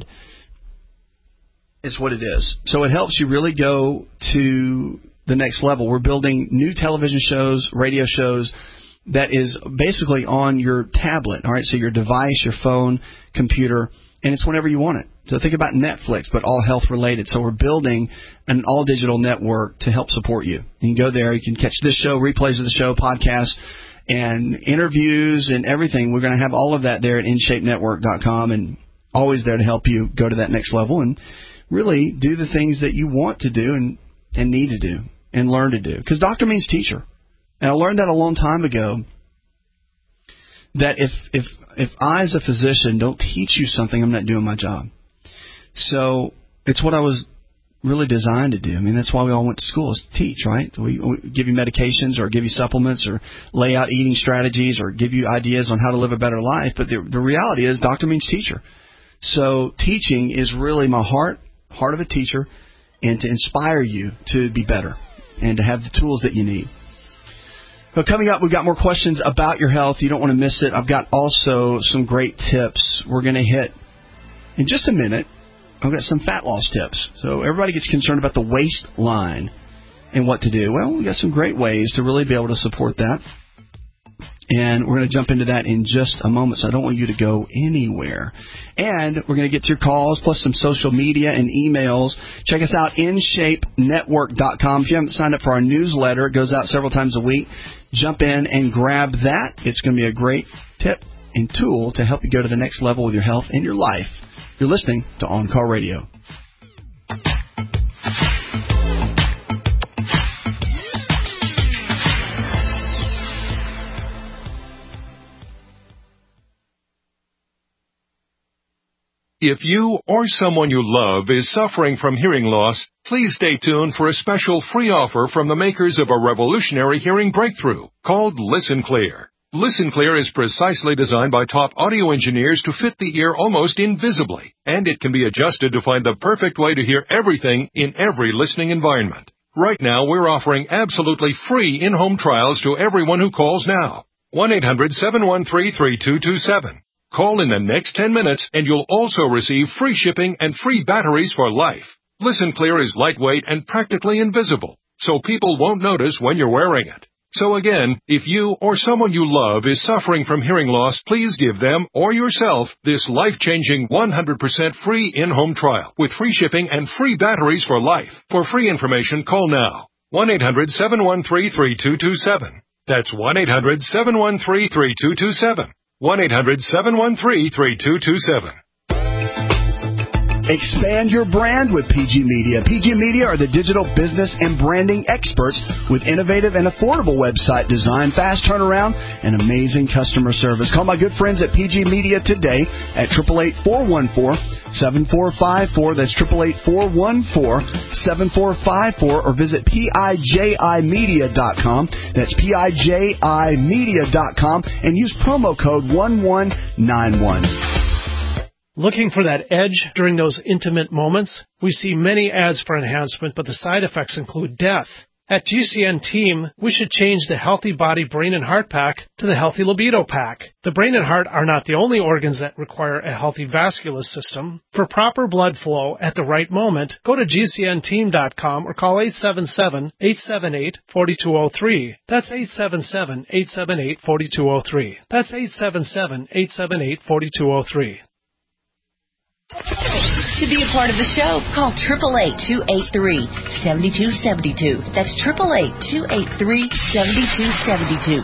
is what it is. So it helps you really go to the next level. We're building new television shows, radio shows, that is basically on your tablet, all right? So your device, your phone, computer, and it's whenever you want it. So think about Netflix, but all health-related. So we're building an all-digital network to help support you. You can go there. You can catch this show, replays of the show, podcasts, and interviews and everything. We're going to have all of that there at in shape network dot com, and always there to help you go to that next level and really do the things that you want to do and, and need to do and learn to do. Because doctor means teacher. And I learned that a long time ago, that if if if I as a physician don't teach you something, I'm not doing my job. So it's what I was really designed to do. I mean, that's why we all went to school, is to teach, right? We, we give you medications or give you supplements or lay out eating strategies or give you ideas on how to live a better life. But the, the reality is doctor means teacher. So teaching is really my heart, heart of a teacher, and to inspire you to be better and to have the tools that you need. But coming up, we've got more questions about your health. You don't want to miss it. I've got also some great tips we're going to hit in just a minute. I've got some fat loss tips. So everybody gets concerned about the waistline and what to do. Well, we've got some great ways to really be able to support that. And we're going to jump into that in just a moment, so I don't want you to go anywhere. And we're going to get to your calls, plus some social media and emails. Check us out, in shape network dot com. If you haven't signed up for our newsletter, it goes out several times a week. Jump in and grab that. It's going to be a great tip and tool to help you go to the next level with your health and your life. You're listening to On Call Radio. If you or someone you love is suffering from hearing loss, please stay tuned for a special free offer from the makers of a revolutionary hearing breakthrough called Listen Clear. Listen Clear is precisely designed by top audio engineers to fit the ear almost invisibly, and it can be adjusted to find the perfect way to hear everything in every listening environment. Right now, we're offering absolutely free in-home trials to everyone who calls now. one eight hundred seven one three three two two seven. Call in the next ten minutes, and you'll also receive free shipping and free batteries for life. Listen Clear is lightweight and practically invisible, so people won't notice when you're wearing it. So again, if you or someone you love is suffering from hearing loss, please give them or yourself this life-changing one hundred percent free in-home trial with free shipping and free batteries for life. For free information, call now. one eight hundred seven one three three two two seven. That's one eight hundred seven one three three two two seven. one eight hundred seven one three three two two seven. Expand your brand with P G Media. P G Media are the digital business and branding experts with innovative and affordable website design, fast turnaround, and amazing customer service. Call my good friends at P G Media today at eight eight eight, four one four, seven four five four. That's eight eight eight, four one four, seven four five four, or visit P I J I media dot com. That's P I J I media dot com and use promo code one one nine one. Looking for that edge during those intimate moments? We see many ads for enhancement, but the side effects include death. At G C N Team, we should change the Healthy Body Brain and Heart Pack to the Healthy Libido Pack. The brain and heart are not the only organs that require a healthy vascular system. For proper blood flow at the right moment, go to G C N team dot com or call eight seven seven, eight seven eight, four two zero three. That's eight seven seven, eight seven eight, four two zero three. That's eight seven seven, eight seven eight, four two zero three. To be a part of the show, call eight eight eight, two eight three, seven two seven two. That's eight eight eight, two eight three, seven two seven two.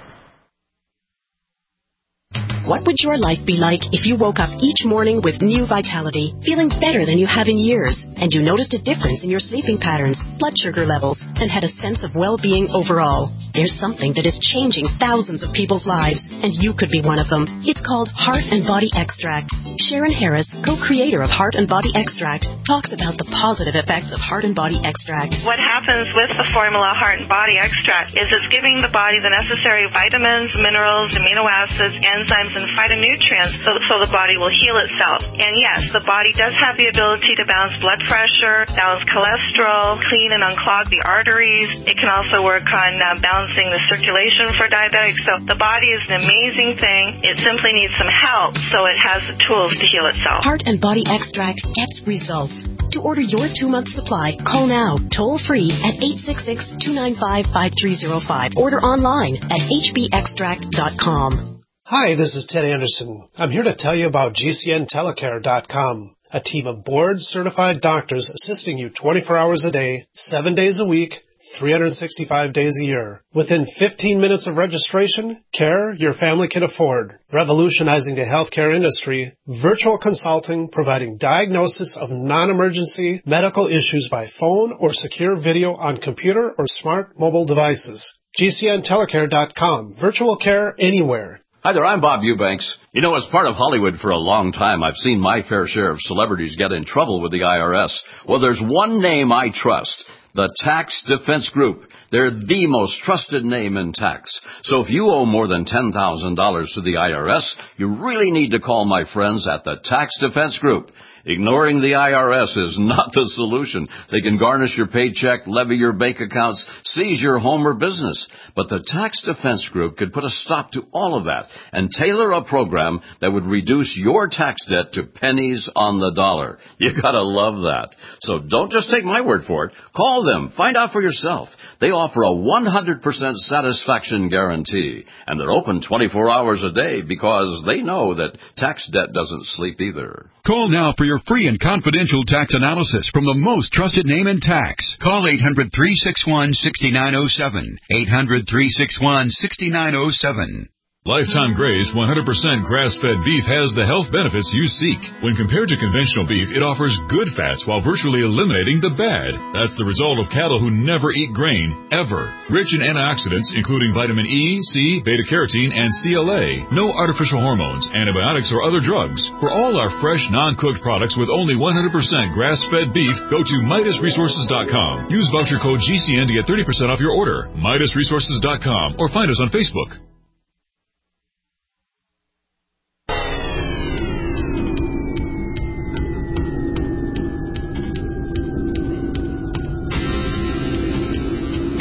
What would your life be like if you woke up each morning with new vitality, feeling better than you have in years, and you noticed a difference in your sleeping patterns, blood sugar levels, and had a sense of well-being overall? There's something that is changing thousands of people's lives, and you could be one of them. It's called Heart and Body Extract. Sharon Harris, co-creator of Heart and Body Extract, talks about the positive effects of Heart and Body Extract. What happens with the formula Heart and Body Extract is it's giving the body the necessary vitamins, minerals, amino acids, enzymes, and phytonutrients so, so the body will heal itself. And yes, the body does have the ability to balance blood pressure, balance cholesterol, clean and unclog the arteries. It can also work on uh, balancing the circulation for diabetics. So the body is an amazing thing. It simply needs some help so it has the tools to heal itself. Heart and Body Extract gets results. To order your two-month supply, call now, toll-free at eight six six, two nine five, five three zero five. Order online at h b extract dot com. Hi, this is Ted Anderson. I'm here to tell you about G C N telecare dot com, a team of board-certified doctors assisting you twenty-four hours a day, seven days a week, three hundred sixty-five days a year. Within fifteen minutes of registration, care your family can afford. Revolutionizing the healthcare industry, virtual consulting providing diagnosis of non-emergency medical issues by phone or secure video on computer or smart mobile devices. G C N telecare dot com. Virtual care anywhere. Hi there, I'm Bob Eubanks. You know, as part of Hollywood for a long time, I've seen my fair share of celebrities get in trouble with the I R S. Well, there's one name I trust, the Tax Defense Group. They're the most trusted name in tax. So if you owe more than ten thousand dollars to the I R S, you really need to call my friends at the Tax Defense Group. Ignoring the I R S is not the solution. They can garnish your paycheck, levy your bank accounts, seize your home or business. But the Tax Defense Group could put a stop to all of that and tailor a program that would reduce your tax debt to pennies on the dollar. You gotta love that. So don't just take my word for it. Call them. Find out for yourself. They offer a one hundred percent satisfaction guarantee. And they're open twenty-four hours a day because they know that tax debt doesn't sleep either. Call now for your free and confidential tax analysis from the most trusted name in tax. Call eight hundred, three six one, six nine zero seven. eight hundred, three six one, six nine zero seven. Lifetime Gray's one hundred percent grass-fed beef has the health benefits you seek. When compared to conventional beef, it offers good fats while virtually eliminating the bad. That's the result of cattle who never eat grain, ever. Rich in antioxidants, including vitamin E, C, beta-carotene, and C L A. No artificial hormones, antibiotics, or other drugs. For all our fresh, non-cooked products with only one hundred percent grass-fed beef, go to Midas Resources dot com. Use voucher code G C N to get thirty percent off your order. Midas Resources dot com or find us on Facebook.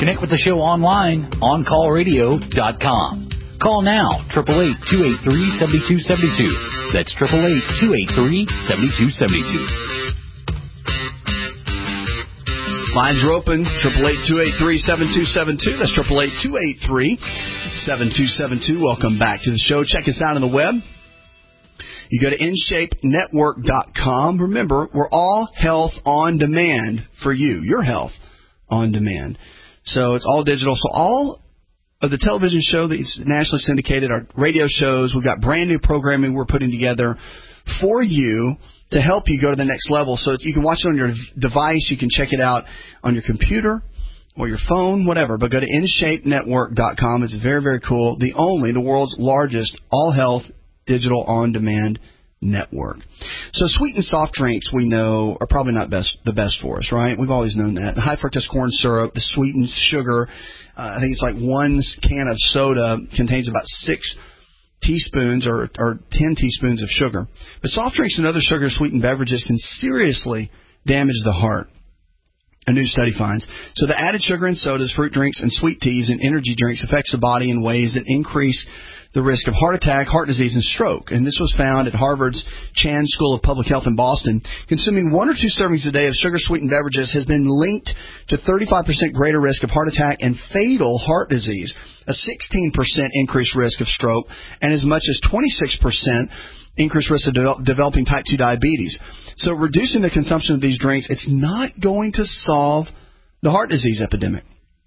Connect with the show online, on call radio dot com. Call now, eight eight eight, two eight three, seven two seven two. That's eight eight eight, two eight three, seven two seven two. Lines are open, eight eight eight, two eight three, seven two seven two. That's eight eight eight, two eight three, seven two seven two. Welcome back to the show. Check us out on the web. You go to in shape network dot com. Remember, we're all health on demand for you, your health on demand. So it's all digital. So all of the television show that's nationally syndicated, our radio shows, we've got brand new programming we're putting together for you to help you go to the next level. So you can watch it on your device. You can check it out on your computer or your phone, whatever. But go to in shape network dot com. It's very, very cool. The only, the world's largest all-health digital on-demand network. So sweet and soft drinks, we know, are probably not best the best for us, right? We've always known that. The high fructose corn syrup, the sweetened sugar, uh, I think it's like one can of soda contains about six teaspoons or, or ten teaspoons of sugar. But soft drinks and other sugar-sweetened beverages can seriously damage the heart, a new study finds. So the added sugar in sodas, fruit drinks, and sweet teas and energy drinks affects the body in ways that increase the risk of heart attack, heart disease, and stroke. And this was found at Harvard's Chan School of Public Health in Boston. Consuming one or two servings a day of sugar-sweetened beverages has been linked to thirty-five percent greater risk of heart attack and fatal heart disease, a sixteen percent increased risk of stroke, and as much as twenty-six percent increased risk of de- developing type two diabetes. So reducing the consumption of these drinks, it's not going to solve the heart disease epidemic.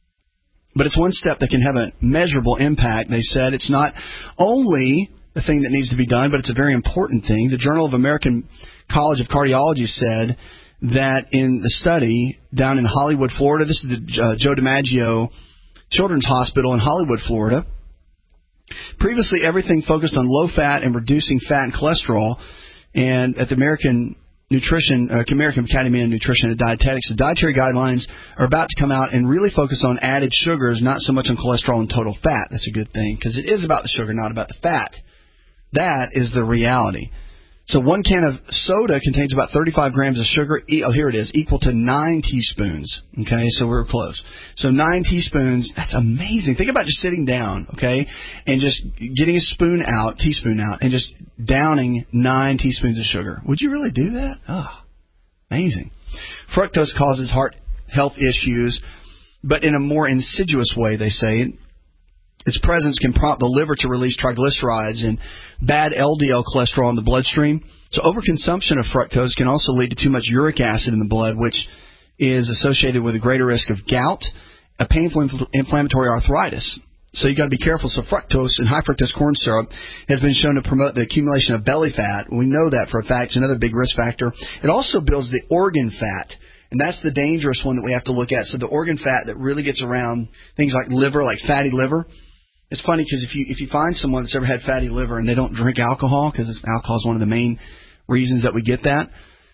But it's one step that can have a measurable impact. They said it's not only a thing that needs to be done, but it's a very important thing. The Journal of American College of Cardiology said that in the study down in Hollywood, Florida, this is the uh, Joe DiMaggio Children's Hospital in Hollywood, Florida. Previously, everything focused on low fat and reducing fat and cholesterol. And at the American Nutrition, uh, American Academy of Nutrition and Dietetics, the dietary guidelines are about to come out and really focus on added sugars, not so much on cholesterol and total fat. That's a good thing because it is about the sugar, not about the fat. That is the reality. So one can of soda contains about thirty-five grams of sugar. Oh, here it is, equal to nine teaspoons. Okay, so we're close. So nine teaspoons, that's amazing. Think about just sitting down, okay, and just getting a spoon out, teaspoon out, and just downing nine teaspoons of sugar. Would you really do that? Oh, amazing. Fructose causes heart health issues, but in a more insidious way, they say. Its presence can prompt the liver to release triglycerides and bad L D L cholesterol in the bloodstream. So overconsumption of fructose can also lead to too much uric acid in the blood, which is associated with a greater risk of gout, a painful infl- inflammatory arthritis. So you got to be careful. So fructose and high fructose corn syrup has been shown to promote the accumulation of belly fat. We know that for a fact. It's another big risk factor. It also builds the organ fat. And that's the dangerous one that we have to look at. So the organ fat that really gets around things like liver, like fatty liver. It's funny because if you if you find someone that's ever had fatty liver and they don't drink alcohol, because alcohol is one of the main reasons that we get that,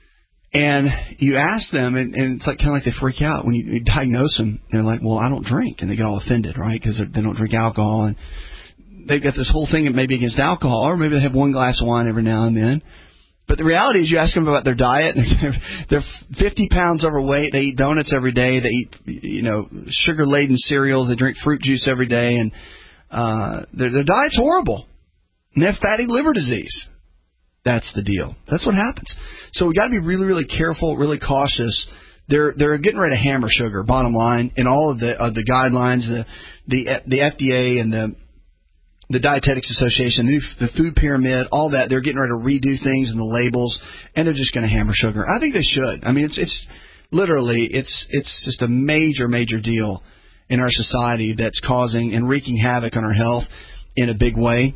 and you ask them, and, and it's like kind of like they freak out when you, you diagnose them. They're like, "Well, I don't drink," and they get all offended, right? Because they don't drink alcohol, and they've got this whole thing maybe against alcohol, or maybe they have one glass of wine every now and then. But the reality is, you ask them about their diet, and they're, they're fifty pounds overweight. They eat donuts every day. They eat, you know, sugar-laden cereals. They drink fruit juice every day, and Uh, their, their diet's horrible. And they have fatty liver disease. That's the deal. That's what happens. So we got to be really, really careful, really cautious. They're they're getting ready to hammer sugar. Bottom line, in all of the of the guidelines, the the the F D A and the the Dietetics Association, the, the Food Pyramid, all that, they're getting ready to redo things in the labels, and they're just going to hammer sugar. I think they should. I mean, it's it's literally it's it's just a major, major deal in our society that's causing and wreaking havoc on our health in a big way.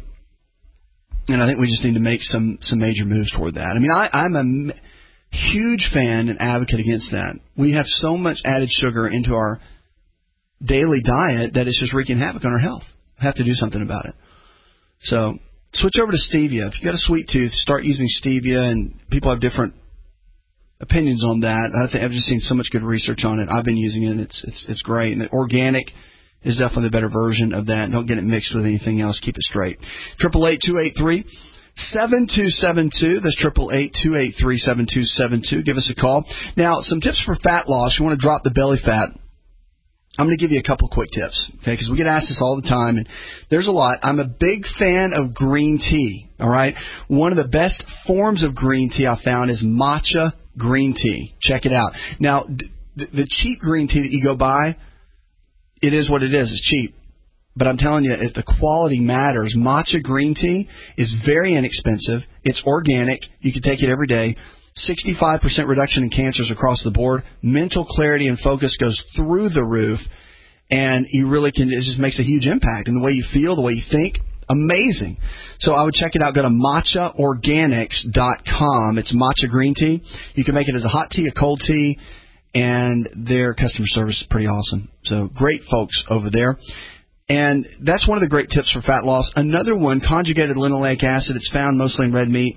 And I think we just need to make some, some major moves toward that. I mean, I, I'm a huge fan and advocate against that. We have so much added sugar into our daily diet that it's just wreaking havoc on our health. We have to do something about it. So switch over to stevia. If you've got a sweet tooth, start using stevia, and people have different opinions on that. I think I've just seen so much good research on it. I've been using it. It's it's it's great. And the organic is definitely the better version of that. Don't get it mixed with anything else. Keep it straight. Triple eight two eight three seven two seven two. That's triple eight two eight three seven two seven two. Give us a call. Now, some tips for fat loss. You want to drop the belly fat. I'm going to give you a couple quick tips, okay, because we get asked this all the time, and there's a lot. I'm a big fan of green tea, all right? One of the best forms of green tea I found is matcha green tea. Check it out. Now, the, the cheap green tea that you go buy, it is what it is. It's cheap. But I'm telling you, if the quality matters, matcha green tea is very inexpensive. It's organic. You can take it every day. sixty-five percent reduction in cancers across the board. Mental clarity and focus goes through the roof. And you really can, it just makes a huge impact in the way you feel, the way you think. Amazing. So I would check it out. Go to matcha organics dot com. It's matcha green tea. You can make it as a hot tea, a cold tea, and their customer service is pretty awesome. So great folks over there. And that's one of the great tips for fat loss. Another one, conjugated linoleic acid. It's found mostly in red meat.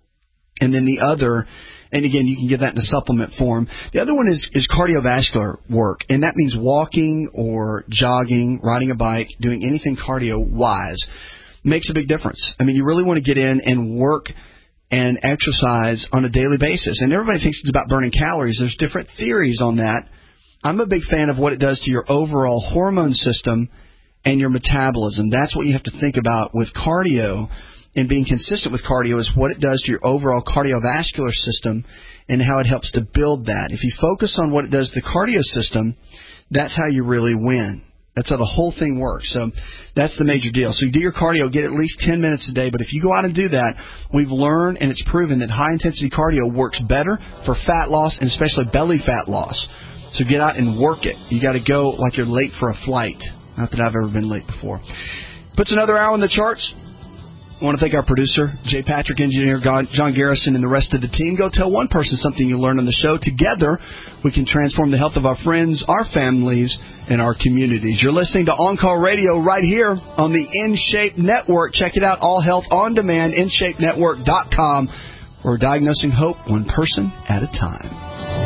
And then the other, and again, you can get that in a supplement form. The other one is, is cardiovascular work, and that means walking or jogging, riding a bike, doing anything cardio-wise. Makes a big difference. I mean, you really want to get in and work and exercise on a daily basis. And everybody thinks it's about burning calories. There's different theories on that. I'm a big fan of what it does to your overall hormone system and your metabolism. That's what you have to think about with cardio. And being consistent with cardio is what it does to your overall cardiovascular system and how it helps to build that. If you focus on what it does to the cardio system, that's how you really win. That's how the whole thing works. So that's the major deal. So you do your cardio, get at least ten minutes a day. But if you go out and do that, we've learned and it's proven that high-intensity cardio works better for fat loss and especially belly fat loss. So get out and work it. You got to go like you're late for a flight. Not that I've ever been late before. Puts another hour on the charts. I want to thank our producer, Jay Patrick, engineer John Garrison, and the rest of the team. Go tell one person something you learned on the show. Together, we can transform the health of our friends, our families, and our communities. You're listening to On Call Radio right here on the InShape Network. Check it out, All Health On Demand, in shape network dot com. We're diagnosing hope one person at a time.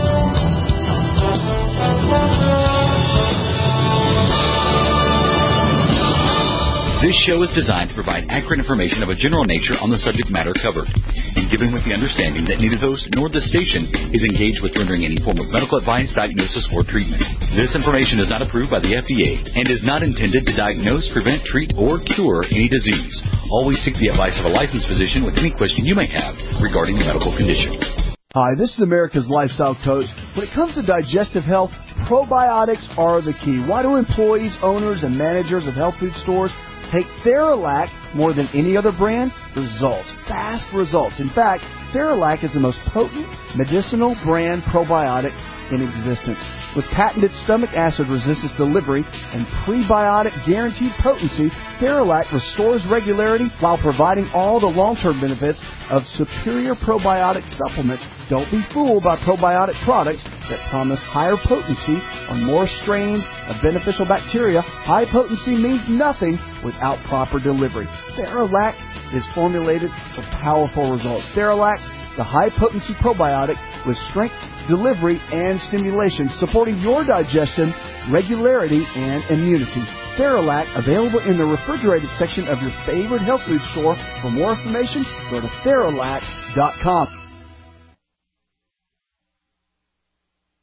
This show is designed to provide accurate information of a general nature on the subject matter covered, and given with the understanding that neither the host nor the station is engaged with rendering any form of medical advice, diagnosis, or treatment. This information is not approved by the F D A and is not intended to diagnose, prevent, treat, or cure any disease. Always seek the advice of a licensed physician with any question you may have regarding a medical condition. Hi, this is America's Lifestyle Coach. When it comes to digestive health, probiotics are the key. Why do employees, owners, and managers of health food stores take Theralac more than any other brand? Results. Fast results. In fact, Theralac is the most potent medicinal brand probiotic in existence. With patented stomach acid resistance delivery and prebiotic guaranteed potency, Theralac restores regularity while providing all the long-term benefits of superior probiotic supplements. Don't be fooled by probiotic products that promise higher potency on more strains of beneficial bacteria. High potency means nothing without proper delivery. Theralac is formulated for powerful results. Theralac, the high-potency probiotic with strength, delivery, and stimulation, supporting your digestion, regularity, and immunity. Theralac, available in the refrigerated section of your favorite health food store. For more information, go to Theralac dot com.